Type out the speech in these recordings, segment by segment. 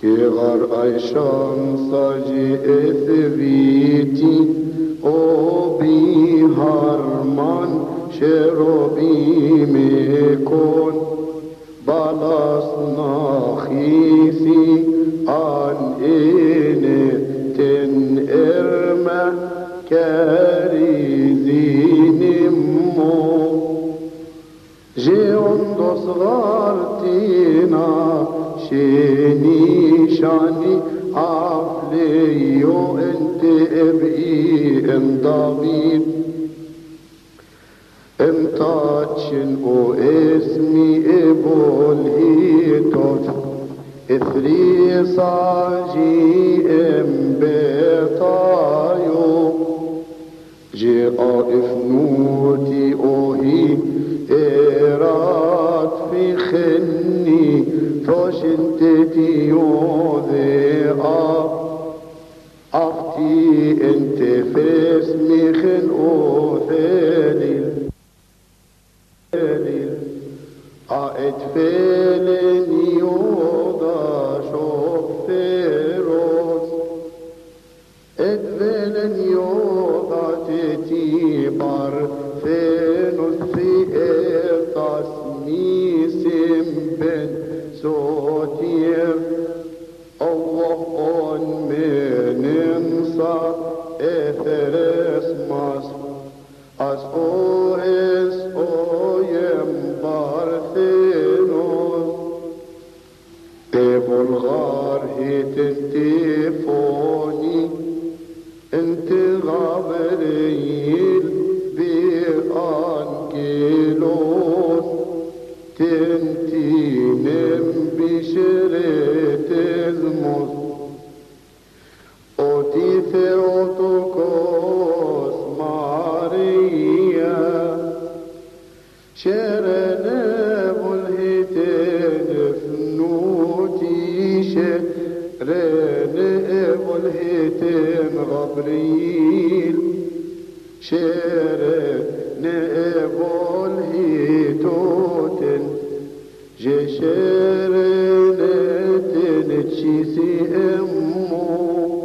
Kegar Aisham saji ethviti obi harman sherobi mekon balas nachisi an ene ten erma karizinimmo Jeondos vartina شيني شاني عفليو انت ابقي ام ضبيب ام تاتشن او اسمي ابو الهيتوت اثري صاجي ام بيطايو جي افنوتي اوهي ايرات في خني فوشنتتي يوذي أختي انت فاسمي خن أوثالي أتفالني يوضا شوفيروس أتفالني يوضا تتي بارثينوس في إرطاس ميسم بن صوتير الله من انصى اثرس مصر as oes oiem barthenos te volgar hiten tefoni ente gabriel bi angelos tentinem bisheret ezmos oti theotokos Maria sherene volhiten fnuti sherene volhiten Gabriel sherene volhitoten جشرنتن تشيسي امو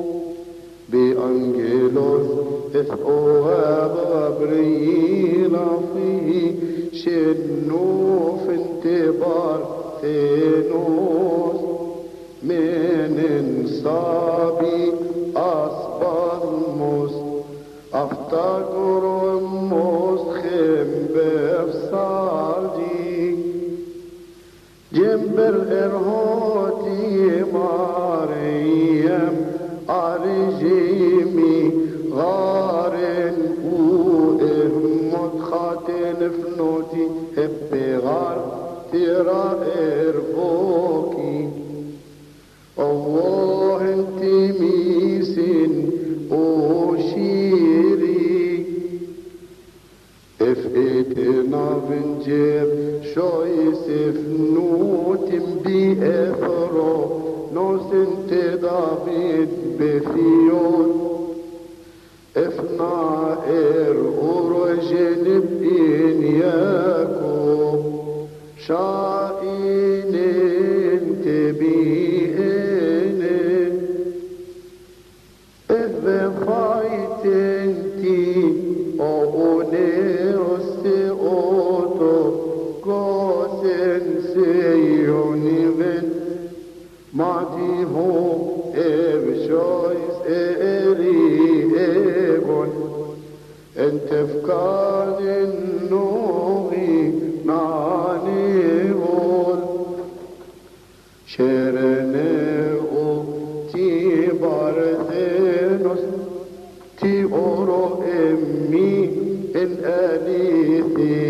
بانجلوس اثقوها غبريل فيه شنوف انتبار ثينوس من انصابي اصبر موس افتقر موس خم بفصادي جنبر ارهوتي مريم ارجيمي غارن وارمت خاتن فنوتي ابغار ترى ارفوكي الله انتي ميسن وشيري افئتنا بنجيب شويس فنوت بأثرو نوسن تدابيد بثيون افنا ارجن بإن ياكو شائن تبين اذ فايت انتي أونيروس أوتو كوسن سيونيفن ماتي هو إبشويس إري إيغون انت فكار النوغي نانيغول شرنيغو تي بارثينوس تي أورو إمي إن أليثي